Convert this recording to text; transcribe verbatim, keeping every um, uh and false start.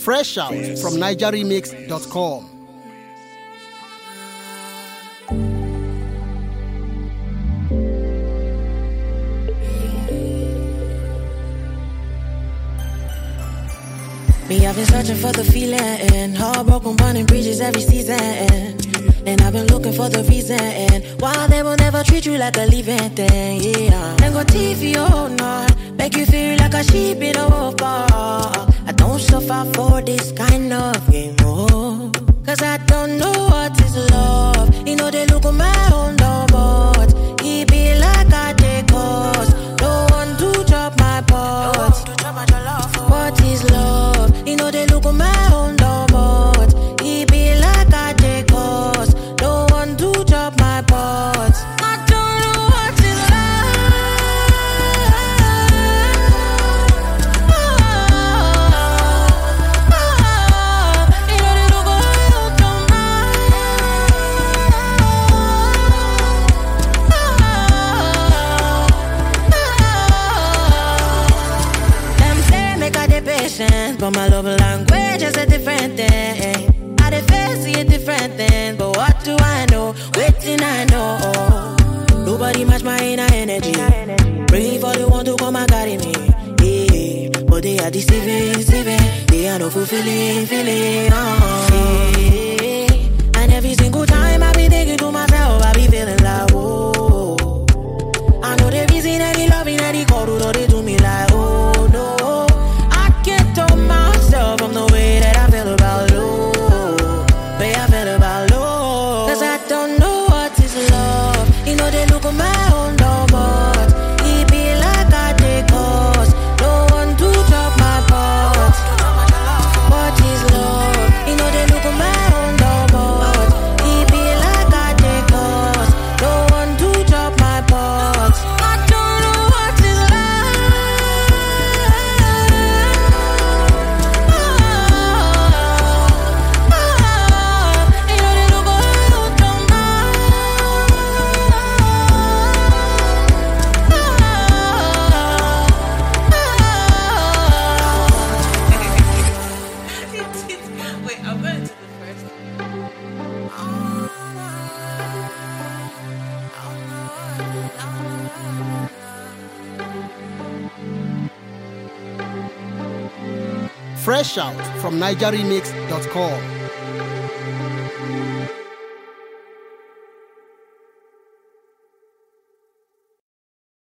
Fresh out from niger remix dot com. Me, I've been searching for the feeling, heartbroken, burning bridges every season. And I've been looking for the reason why they will never treat you like a living thing, yeah. Then go T V or not, make you feel like a sheep in a wolf bar. I don't suffer for this kind of game, oh. Cause I don't know what is love. You know they look at my own door, but he be like I take cost. No one to chop my pot. What is love? You know they look at my own door, but he be like I take cost. No one to chop my pot. I don't know what is love. You know they look at my own door. Them say make I dey patient, but my love language is a different thing. I dey face see a different thing, but what do I know? Waiting I know. Nobody match my inner energy. Praying for the one to come and carry me. Yeah, but they are deceiving, deceiving. They are no fulfilling, feeling. Oh, yeah. And every single time I be thinking to myself, I be feeling like, oh. I know the reason any loving any call to they do me like, oh no. I can't tell myself from the way that I feel about love. Way I feel about love. Cause I don't know what is love. You know they look at my own door, but he be like I take cost. No one to chop my pot. What is love? You know they look at my own door, but he be like I take cost. No one to chop my pot. I don't know what is love. You know they look at my own door. Wait, I'm going to the first. Fresh out from niger remix dot com.